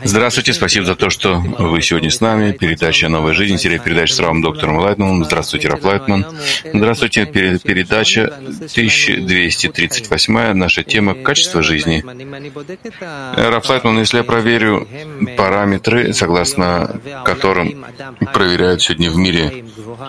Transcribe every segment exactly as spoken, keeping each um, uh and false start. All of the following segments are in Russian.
Здравствуйте, спасибо за то, что вы сегодня с нами. Передача «Новая жизнь», серия передач с Равом доктором Лайтманом. Здравствуйте, Рав Лайтман. Здравствуйте, передача тысяча двести тридцать восемь, наша тема «Качество жизни». Рав Лайтман, если я проверю параметры, согласно которым проверяют сегодня в мире,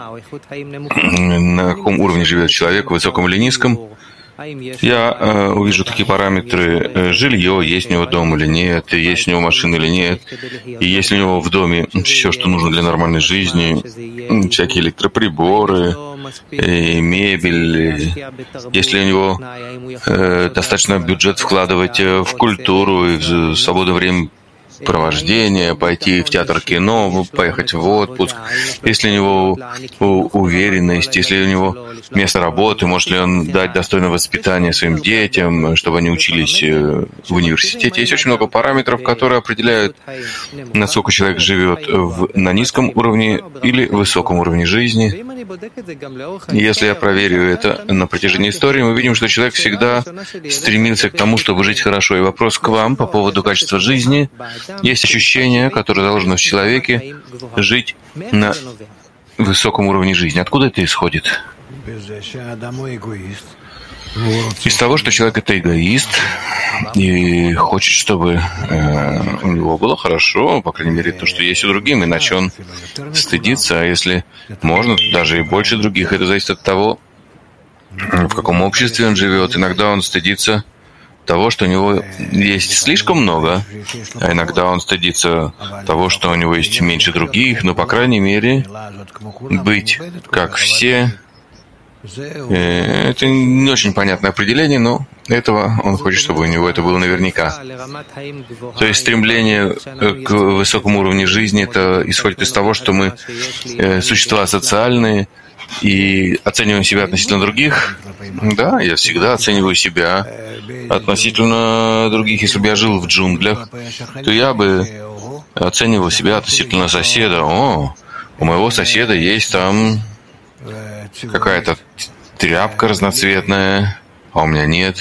на каком уровне живет человек, высоком или низком, я э, увижу такие параметры: э, жилье, есть у него дом или нет, и есть у него машина или нет, и есть у него в доме все, что нужно для нормальной жизни, всякие электроприборы, и мебель, если у него э, достаточно бюджет вкладывать в культуру и в свободное время провождение, пойти в театр кино, поехать в отпуск, если у него уверенность, если у него место работы, может ли он дать достойное воспитание своим детям, чтобы они учились в университете. Есть очень много параметров, которые определяют, насколько человек живет в, на низком уровне или высоком уровне жизни. Если я проверю это на протяжении истории, мы видим, что человек всегда стремился к тому, чтобы жить хорошо. И вопрос к вам по поводу качества жизни. Есть ощущение, которое заложено в человеке, жить на высоком уровне жизни. Откуда это исходит? Из того, что человек — это эгоист и хочет, чтобы э, у него было хорошо, по крайней мере, то, что есть у других, иначе он стыдится, а если можно, даже и больше других. Это зависит от того, в каком обществе он живет. Иногда он стыдится того, что у него есть слишком много, а иногда он стыдится того, что у него есть меньше других, но, по крайней мере, быть как все — это не очень понятное определение, но этого он хочет, чтобы у него это было наверняка. То есть стремление к высокому уровню жизни — это исходит из того, что мы существа социальные, и оцениваем себя относительно других. Да, я всегда оцениваю себя относительно других. Если бы я жил в джунглях, то я бы оценивал себя относительно соседа. О, у моего соседа есть там какая-то тряпка разноцветная, а у меня нет.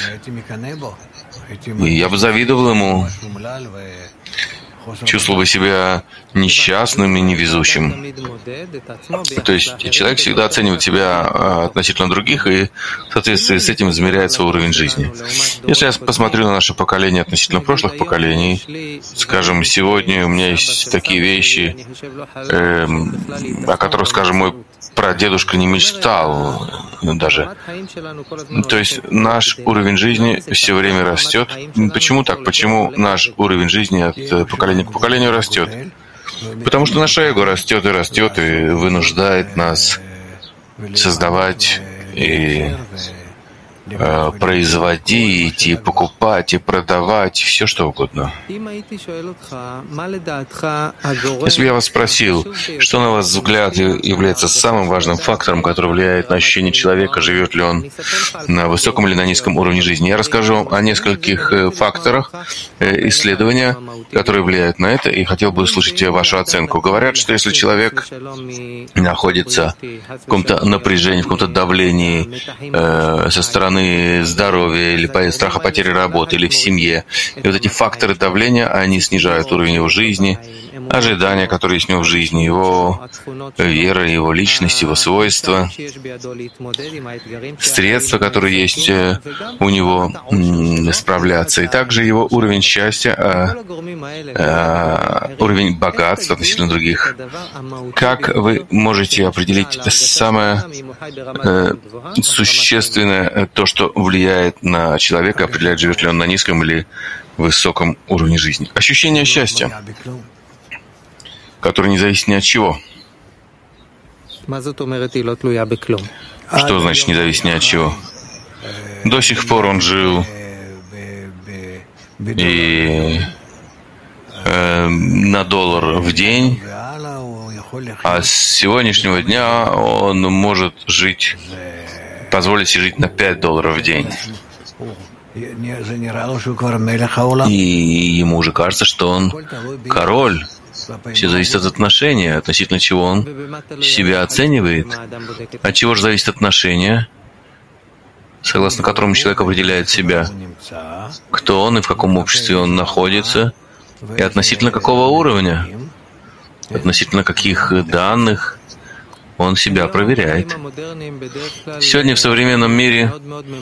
И я бы завидовал ему, чувствовал бы себя несчастным и невезучим. То есть человек всегда оценивает себя относительно других, и в соответствии с этим измеряется уровень жизни. Если я посмотрю на наше поколение относительно прошлых поколений, скажем, сегодня у меня есть такие вещи, э, о которых, скажем, мой прадедушка не мечтал даже. То есть наш уровень жизни все время растет. Почему так? Почему наш уровень жизни от поколения к поколению растет? Потому что наше эго растет и растет, и вынуждает нас создавать и э, производить, и покупать, и продавать, все что угодно. Если бы я вас спросил, что, на ваш взгляд, является самым важным фактором, который влияет на ощущение человека, живет ли он на высоком или на низком уровне жизни, я расскажу вам о нескольких факторах исследования, которые влияют на это, и хотел бы услышать вашу оценку. Говорят, что если человек находится в каком-то напряжении, в каком-то давлении э, со стороны здоровья или страха потери работы, или в семье, и вот эти факторы давления, они снижают уровень его жизни, ожидания, которые есть у него в жизни, его вера, его личность, его свойства, средства, которые есть у него справляться, и также его уровень счастья, уровень богатства относительно других. Как вы можете определить самое существенное, то, что влияет на человека, определяет, живет ли он на низком или высоком уровне жизни? Ощущение счастья, которое не зависит ни от чего. Что значит не зависит ни от чего? До сих пор он жил и э, на доллар в день, а с сегодняшнего дня он может жить, позволить себе жить на пять долларов в день. И ему уже кажется, что он король. Все зависит от отношения, относительно чего он себя оценивает. От чего же зависит отношение, согласно которому человек определяет себя, кто он и в каком обществе он находится, И относительно какого уровня, относительно каких данных он себя проверяет. Сегодня в современном мире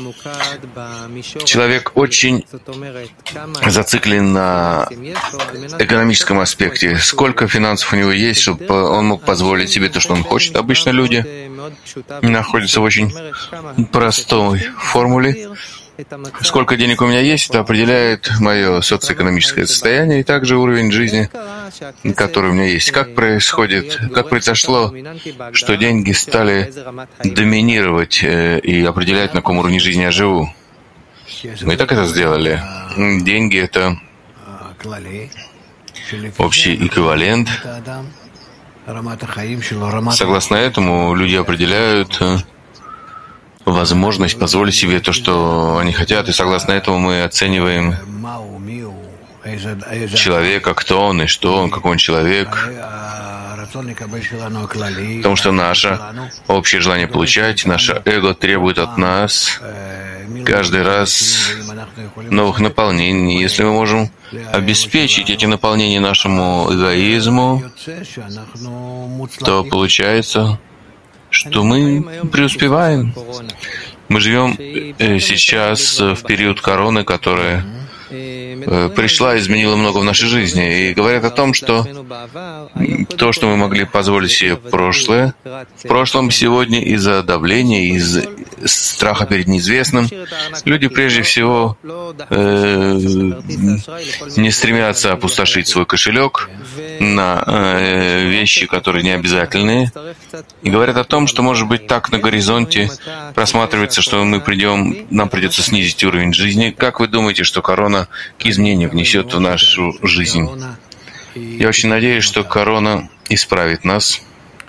человек очень зациклен на экономическом аспекте. Сколько финансов у него есть, чтобы он мог позволить себе то, что он хочет. Обычно люди находятся в очень простой формуле. Сколько денег у меня есть, это определяет мое социоэкономическое состояние и также уровень жизни, который у меня есть. Как происходит, как произошло, что деньги стали доминировать и определять, на каком уровне жизни я живу? Мы и так это сделали. Деньги — это общий эквивалент. Согласно этому, люди определяют возможность позволить себе то, что они хотят, и согласно этому мы оцениваем человека, кто он и что он, какой он человек. Потому что наше общее желание получать, наше эго требует от нас каждый раз новых наполнений. Если мы можем обеспечить эти наполнения нашему эгоизму, то получается, что мы преуспеваем. Мы живем сейчас в период короны, которая пришла и изменила много в нашей жизни. И говорят о том, что то, что мы могли позволить себе в прошлое, в прошлом сегодня из-за давления, из страха перед неизвестным, люди прежде всего э, не стремятся опустошить свой кошелек на э, вещи, которые не обязательные. И говорят о том, что, может быть, так на горизонте просматривается, что мы придем, нам придется снизить уровень жизни. Как вы думаете, что корона к изменению внесет в нашу жизнь? Я очень надеюсь, что корона исправит нас.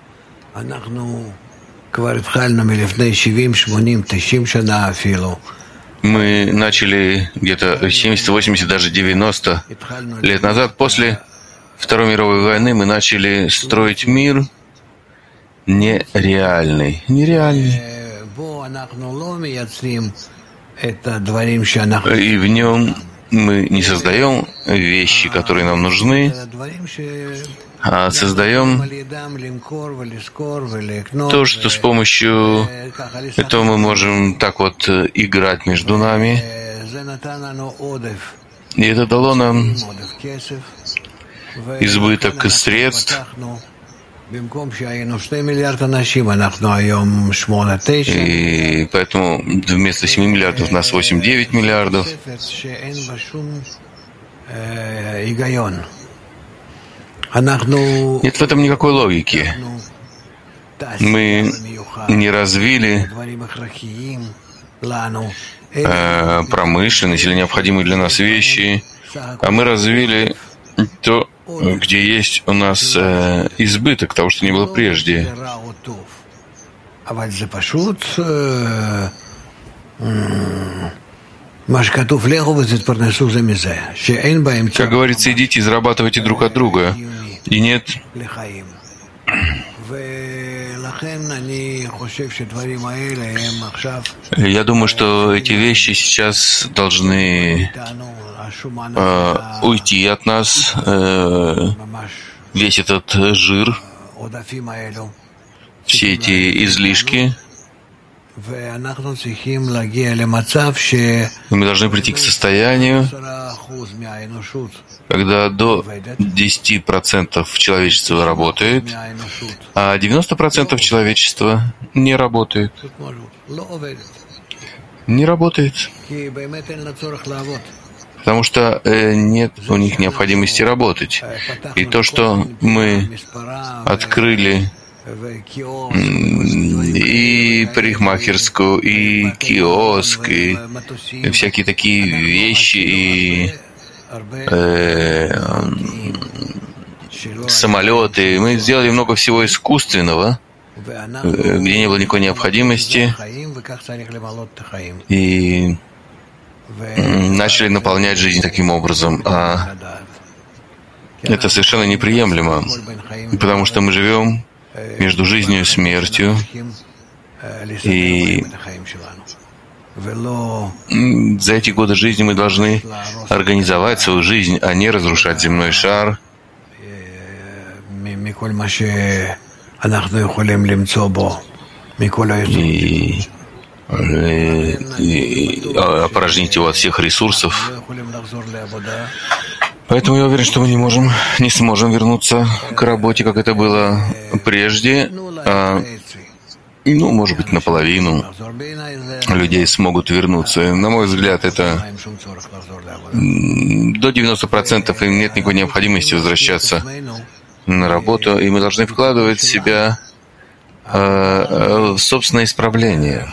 Мы начали где-то семьдесят, восемьдесят, даже девяносто лет назад, после Второй мировой войны, мы начали строить мир нереальный. Нереальный. И в нем мы не создаем вещи, которые нам нужны, а создаем то, что с помощью этого мы можем так вот играть между нами. И это дало нам избыток средств. И поэтому вместо семи миллиардов у нас восемь-девять миллиардов. Нет в этом никакой логики. Мы не развили э, промышленность или необходимые для нас вещи, а мы развили то, где есть у нас э, избыток того, что не было прежде. Как говорится, идите и зарабатывайте друг от друга. И нет. Я думаю, что эти вещи сейчас должны э, уйти от нас, э, весь этот жир, все эти излишки. И мы должны прийти к состоянию, когда до десяти процентов человечества работает, а девяносто процентов человечества не работает. Не работает. Потому что э, нет у них необходимости работать. И то, что мы открыли и парикмахерскую, и киоск, и всякие такие вещи, и э, самолеты. Мы сделали много всего искусственного, где не было никакой необходимости, и начали наполнять жизнь таким образом. А это совершенно неприемлемо, потому что мы живем между жизнью и смертью, и За эти годы жизни мы должны организовать свою жизнь, а не разрушать земной шар и, и опорожнить его от всех ресурсов. Поэтому я уверен, что мы не можем, не сможем вернуться к работе, как это было прежде. А, ну, может быть, наполовину людей смогут вернуться. На мой взгляд, это до девяноста процентов им нет никакой необходимости возвращаться на работу, и мы должны вкладывать в себя э, в собственное исправление.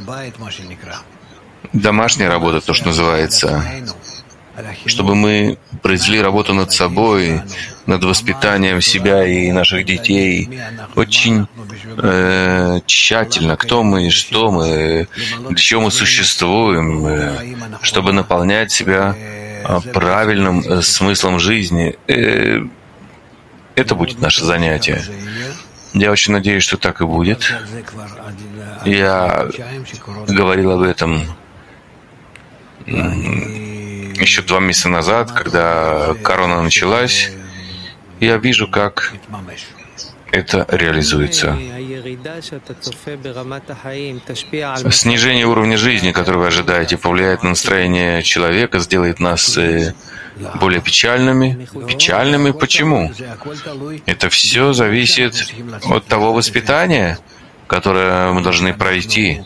Домашняя работа, то, что называется, чтобы мы произвели работу над собой, над воспитанием себя и наших детей очень э, тщательно, кто мы, что мы, для чего мы существуем, э, чтобы наполнять себя э, правильным э, смыслом жизни. Э, это будет наше занятие. Я очень надеюсь, что так и будет. Я говорил об этом еще два месяца назад, когда корона началась. Я вижу, как это реализуется. Снижение уровня жизни, которое вы ожидаете, повлияет на настроение человека, сделает нас более печальными. Печальными почему? Это все зависит от того воспитания, которое мы должны пройти.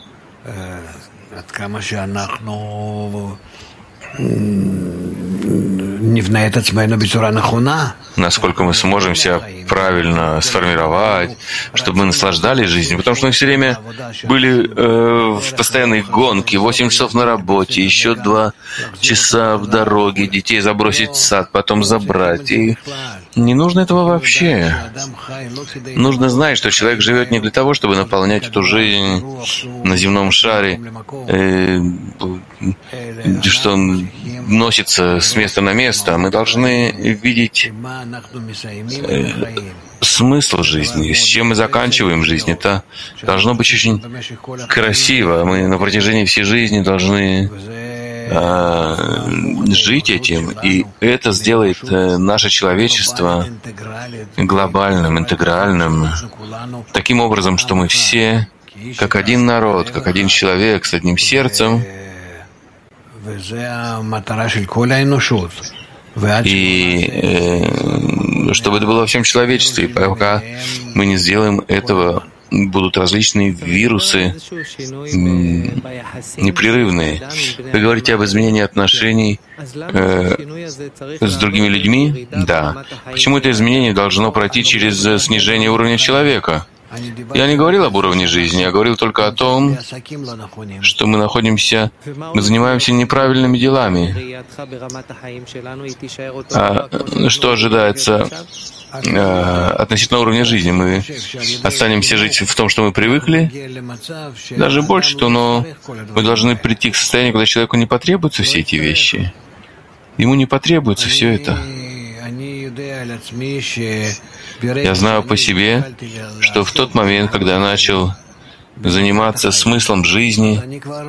Насколько мы сможем себя правильно сформировать, чтобы мы наслаждались жизнью. Потому что мы все время были э, в постоянной гонке, восемь часов на работе, еще два часа в дороге, детей забросить в сад, потом забрать. И не нужно этого вообще. Нужно знать, что человек живет не для того, чтобы наполнять эту жизнь на земном шаре, э, что он носится с места на место. Мы должны видеть э, смысл жизни, с чем мы заканчиваем жизнь. Это должно быть очень красиво. Мы на протяжении всей жизни должны э, жить этим, и это сделает э, наше человечество глобальным, интегральным, таким образом, что мы все, как один народ, как один человек, с одним сердцем, и э, чтобы это было во всем человечестве. И пока мы не сделаем этого, будут различные вирусы непрерывные. Вы говорите об изменении отношений э, с другими людьми? Да. Почему это изменение должно пройти через снижение уровня человека? Я не говорил об уровне жизни, я говорил только о том, что мы находимся, мы занимаемся неправильными делами. А что ожидается а, относительно уровня жизни? Мы останемся жить в том, что мы привыкли, даже больше, то, но мы должны прийти к состоянию, когда человеку не потребуются все эти вещи. Ему не потребуется все это. Я знаю по себе, что в тот момент, когда я начал заниматься смыслом жизни,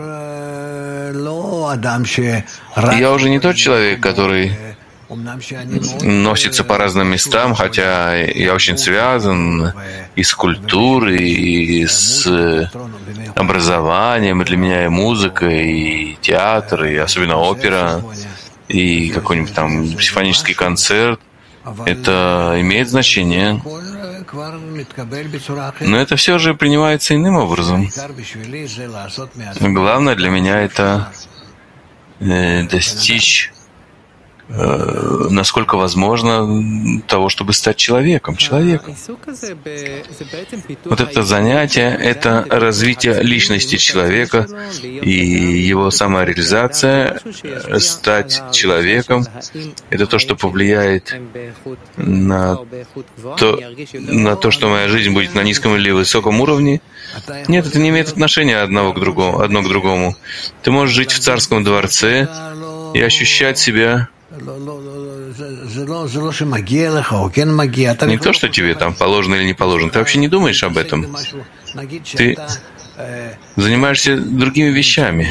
я уже не тот человек, который носится по разным местам, хотя я очень связан и с культурой, и с образованием, и для меня и музыка, и театр, и особенно опера, и какой-нибудь там симфонический концерт. Это имеет значение, но это все же принимается иным образом. Главное для меня — это э, достичь, э, насколько возможно, того, чтобы стать человеком, человеком. Вот это занятие — это развитие личности человека и его самореализация, стать человеком. Это то, что повлияет на то, на то, что моя жизнь будет на низком или высоком уровне. Нет, это не имеет отношения одного к другому, одно к другому. Ты можешь жить в царском дворце и ощущать себя не то, что тебе там положено или не положено. Ты вообще не думаешь об этом. Ты занимаешься другими вещами.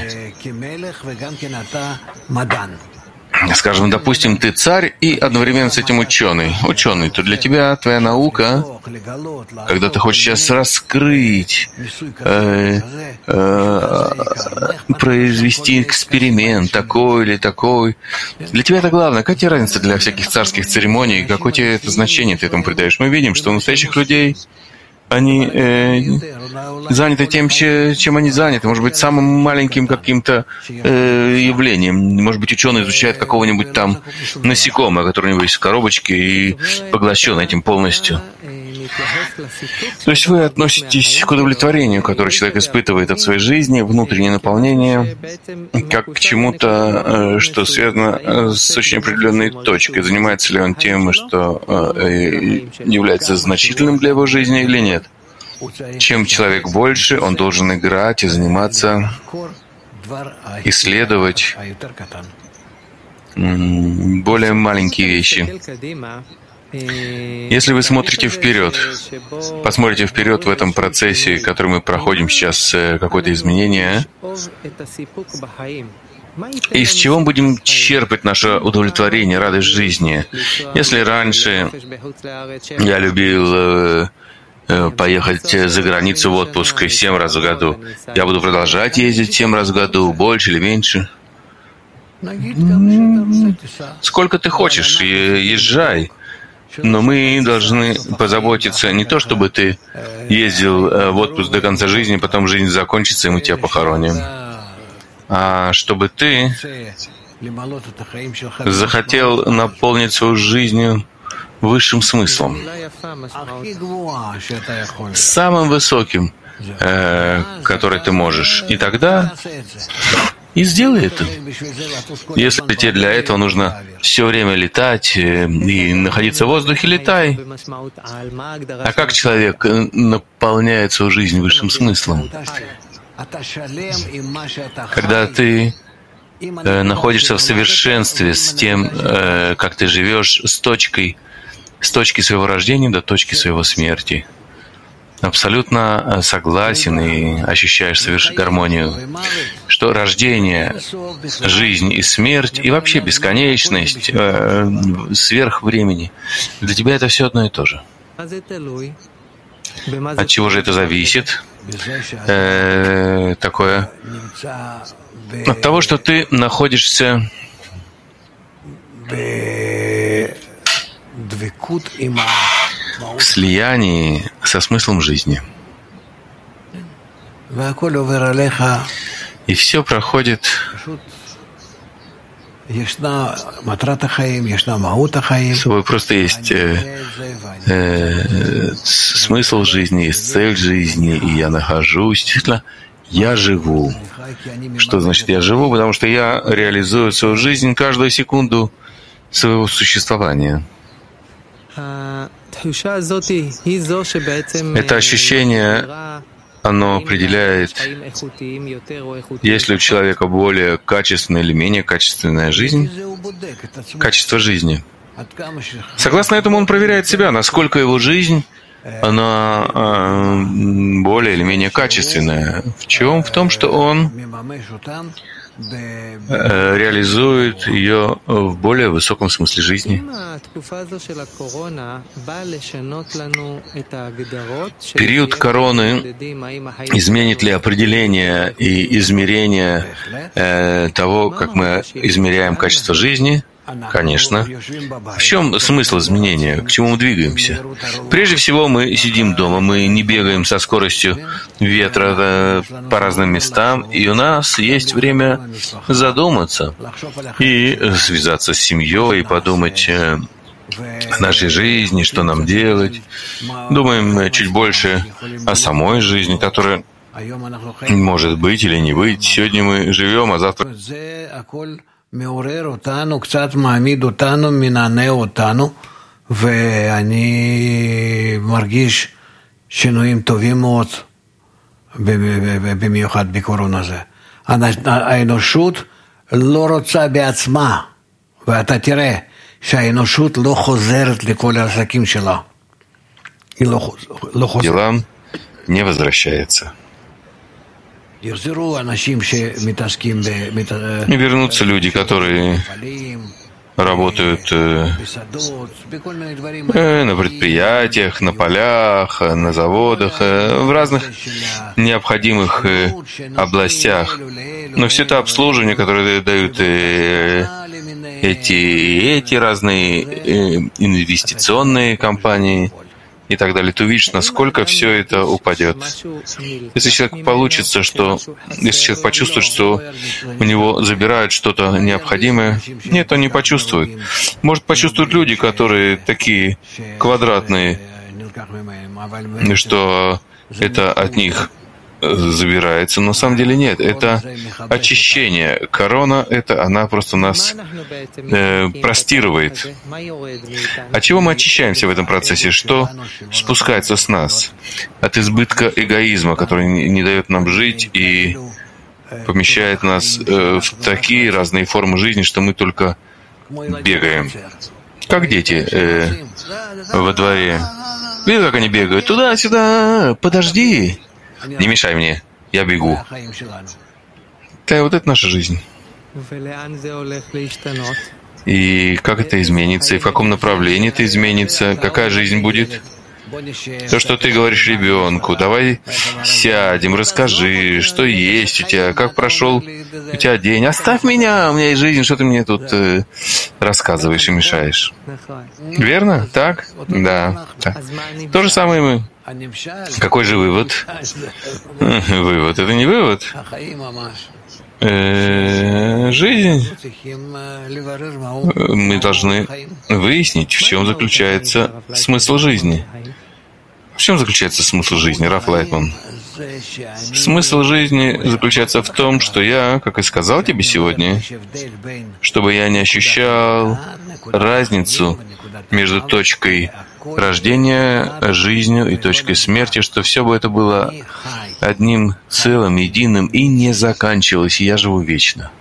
Скажем, допустим, ты царь и одновременно с этим ученый. Ученый, то для тебя твоя наука, когда ты хочешь сейчас раскрыть, э, э, произвести эксперимент такой или такой, для тебя это главное. Какая тебе разница для всяких царских церемоний, какое тебе это значение ты этому придаешь? Мы видим, что у настоящих людей они э, заняты тем, чем они заняты. Может быть, самым маленьким каким-то э, явлением. Может быть, ученый изучает какого-нибудь там насекомого, которое у него есть в коробочке, и поглощен этим полностью. То есть вы относитесь к удовлетворению, которое человек испытывает от своей жизни, внутреннее наполнение, как к чему-то, что связано с очень определенной точкой. Занимается ли он тем, что является значительным для его жизни или нет? Чем человек больше, он должен играть и заниматься, исследовать более маленькие вещи. Если вы смотрите вперед, посмотрите вперед в этом процессе, который мы проходим сейчас, какое-то изменение, из чего мы будем черпать наше удовлетворение, радость жизни? Если раньше я любил поехать за границу в отпуск семь раз в году, я буду продолжать ездить семь раз в году, больше или меньше? Сколько ты хочешь, езжай. Но мы должны позаботиться не то, чтобы ты ездил в отпуск до конца жизни, потом жизнь закончится, и мы тебя похороним, а чтобы ты захотел наполнить свою жизнь высшим смыслом, самым высоким, э, который ты можешь. И тогда и сделай это. Если тебе для этого нужно все время летать и находиться в воздухе, летай. А как человек наполняет свою жизнь высшим смыслом? Когда ты э, находишься в совершенстве с тем, э, как ты живешь, с точкой, с точки своего рождения до точки своего смерти. Абсолютно согласен и ощущаешь совершенно гармонию, что рождение, жизнь и смерть, и вообще бесконечность, э, сверх времени, для тебя это все одно и то же. От чего же это зависит? Э, такое. От того, что ты находишься в слиянии со смыслом жизни. И все проходит. Собой просто есть э, э, смысл жизни, есть цель жизни, и я нахожусь. Действительно, я живу. Что значит я живу? Потому что я реализую свою жизнь каждую секунду своего существования. Это ощущение, оно определяет, есть ли у человека более качественная или менее качественная жизнь, качество жизни. Согласно этому он проверяет себя, насколько его жизнь, она э, более или менее качественная. В чем? В том, что он э, реализует ее в более высоком смысле жизни. Период короны изменит ли определение и измерение э, того, как мы измеряем качество жизни? Конечно. В чем смысл изменения? К чему мы двигаемся? Прежде всего, мы сидим дома, мы не бегаем со скоростью ветра по разным местам, и у нас есть время задуматься и связаться с семьей, и подумать о нашей жизни, что нам делать. Думаем чуть больше о самой жизни, которая может быть или не быть. Сегодня мы живем, а завтра... מעורר אותנו, קצת מעמיד אותנו, מנענע אותנו, ואני מרגיש שינויים טובים מאוד, במיוחד בקורונה הזה. האנושות לא רוצה בעצמה, ואתה תראה שהאנושות לא חוזרת לכל העסקים שלה. היא לא חוזרת. Дела не возвращается. И вернутся люди, которые работают э, на предприятиях, на полях, на заводах, э, в разных необходимых э, областях. Но все это обслуживание, которое дают э, эти, эти разные э, инвестиционные компании и так далее, ты увидишь, насколько все это упадет. Если человек получится, что, если человек почувствует, что у него забирают что-то необходимое, нет, он не почувствует. Может, почувствуют люди, которые такие квадратные, что это от них забирается. Но на самом деле нет. Это очищение. Корона, это она просто нас э, простирывает. От чего мы очищаемся в этом процессе? Что спускается с нас? От избытка эгоизма, который не, не дает нам жить и помещает нас э, в такие разные формы жизни, что мы только бегаем. Как дети э, во дворе. Видишь, как они бегают? Туда-сюда. Подожди. Не мешай мне, я бегу. Да, вот это наша жизнь. И как это изменится, и в каком направлении это изменится, какая жизнь будет? То, что ты говоришь ребенку, давай сядем, расскажи, что есть у тебя, как прошел у тебя день. Оставь меня, у меня есть жизнь, что ты мне тут э, рассказываешь и мешаешь. Верно? Так? Да. Так. То же самое мы. Какой же вывод? Вывод. Это не вывод. Э-э, жизнь. Мы должны выяснить, в чем заключается смысл жизни. В чем заключается смысл жизни, Раф Лайтман? Смысл жизни заключается в том, что я, как и сказал тебе сегодня, чтобы я не ощущал разницу между точкой рождения, жизнью и точкой смерти, что все бы это было одним целым, единым и не заканчивалось, и я живу вечно.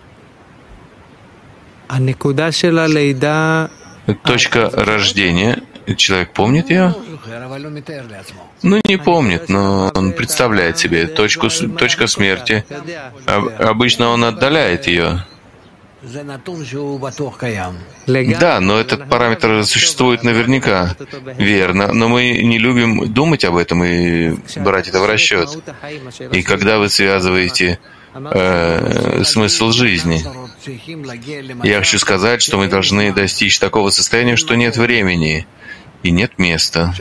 Точка рождения, человек помнит ее? Ну, не помнит, но он представляет себе точку, точка смерти. Обычно он отдаляет ее. Да, но этот параметр существует наверняка. Верно, но мы не любим думать об этом и брать это в расчет. И когда вы связываете э, смысл жизни, я хочу сказать, что мы должны достичь такого состояния, что нет времени и нет места.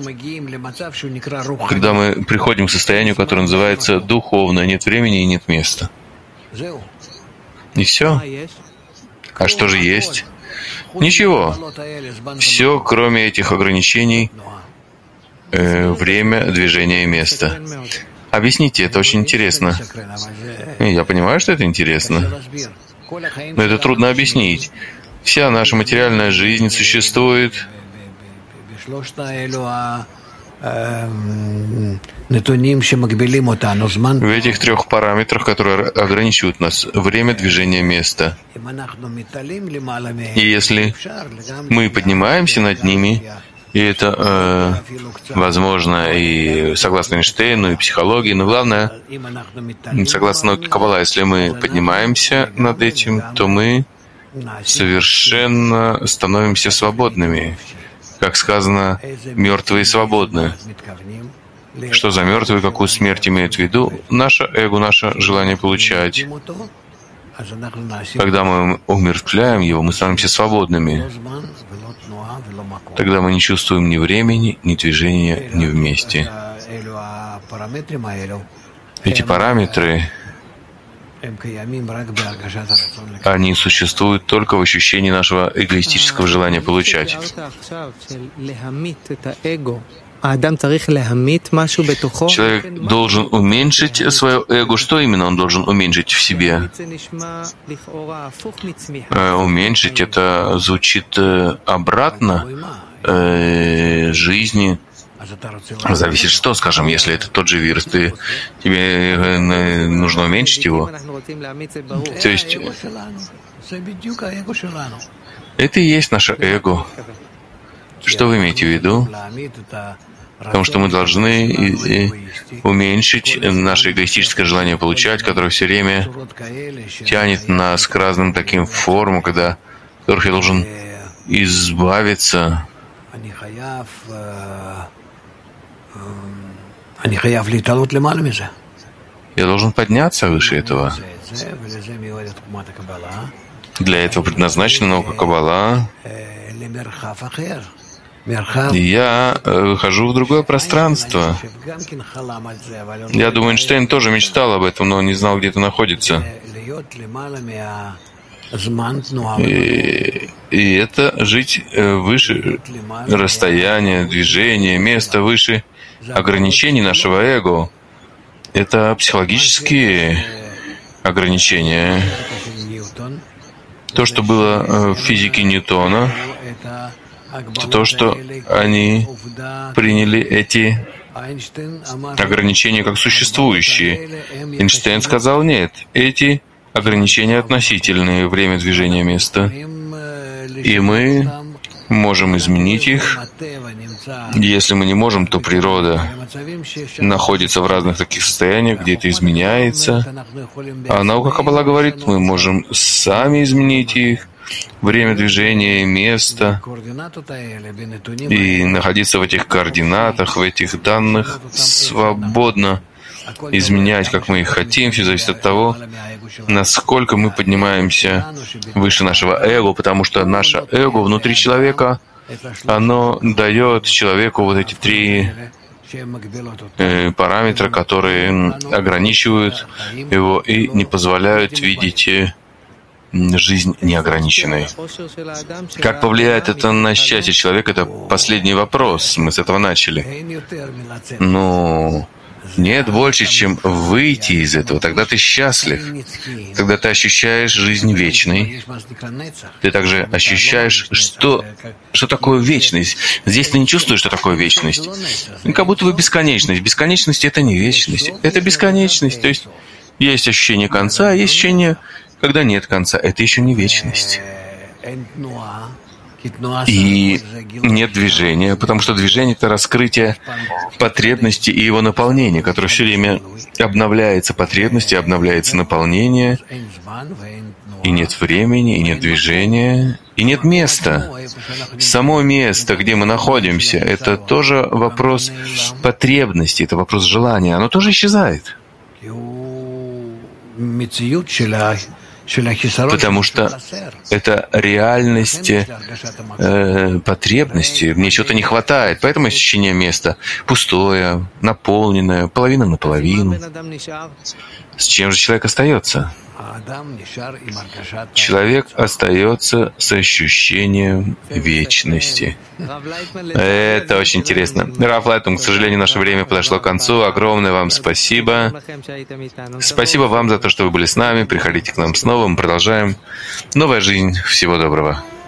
Когда мы приходим к состоянию, которое называется духовное, нет времени и нет места. И все. А что же есть? Ничего. Все, кроме этих ограничений, э, время, движение и место. Объясните, это очень интересно. Я понимаю, что это интересно. Но это трудно объяснить. Вся наша материальная жизнь существует в этих трех параметрах, которые ограничивают нас: время, движение, место. И если мы поднимаемся над ними, и это э, возможно и согласно Эйнштейну, и психологии, но главное, согласно науке Каббала, если мы поднимаемся над этим, то мы совершенно становимся свободными. Как сказано, мертвые свободны. Что за мертвые, какую смерть имеют в виду? Наше эго, наше желание получать. Когда мы умертвляем его, мы становимся свободными. Тогда мы не чувствуем ни времени, ни движения, ни вместе. Эти параметры, они существуют только в ощущении нашего эгоистического желания получать. Человек должен уменьшить свое эго. Что именно он должен уменьшить в себе? Уменьшить — это звучит обратно э, жизни. Зависит что, скажем, если это тот же вирус, ты, тебе нужно уменьшить его. То есть это и есть наше эго. Что вы имеете в виду? Потому что мы должны и, и уменьшить наше эгоистическое желание получать, которое все время тянет нас к разным таким формам, когда, в которых я должен избавиться. Я должен подняться выше этого. Для этого предназначена наука Каббала. И я выхожу в другое пространство. Я думаю, Эйнштейн тоже мечтал об этом, но не знал, где это находится. И, и это жить выше расстояния, движения, места, выше ограничений нашего эго. Это психологические ограничения. То, что было в физике Ньютона, это то, что они приняли эти ограничения как существующие. Эйнштейн сказал, нет, эти ограничения относительные, время движения места. И мы можем изменить их. Если мы не можем, то природа находится в разных таких состояниях, где это изменяется. А наука Каббала говорит, мы можем сами изменить их, время движения, место, и находиться в этих координатах, в этих данных свободно, изменять, как мы их хотим. Все зависит от того, насколько мы поднимаемся выше нашего эго, потому что наше эго внутри человека, оно дает человеку вот эти три э, параметра, которые ограничивают его и не позволяют видеть жизнь неограниченной. Как повлияет это на счастье человека, это последний вопрос. Мы с этого начали. Но нет больше, чем выйти из этого. Тогда ты счастлив. Тогда ты ощущаешь жизнь вечной. Ты также ощущаешь, что, что такое вечность. Здесь ты не чувствуешь, что такое вечность. Как будто бы бесконечность. Бесконечность — это не вечность. Это бесконечность. То есть есть ощущение конца, есть ощущение, когда нет конца. Это еще не вечность. И нет движения, потому что движение — это раскрытие потребности и его наполнения, которое все время обновляется потребности, обновляется наполнение, и нет времени, и нет движения, и нет места. Само место, где мы находимся, это тоже вопрос потребности, это вопрос желания, оно тоже исчезает. Потому что это реальность э, потребности. Мне чего-то не хватает, поэтому ощущение места пустое, наполненное, половина на половину. С чем же человек остается? Человек остается с ощущением вечности. Это очень интересно. Рав Лайтман, к сожалению, наше время подошло к концу. Огромное вам спасибо. Спасибо вам за то, что вы были с нами. Приходите к нам снова. Мы продолжаем. Новая жизнь. Всего доброго.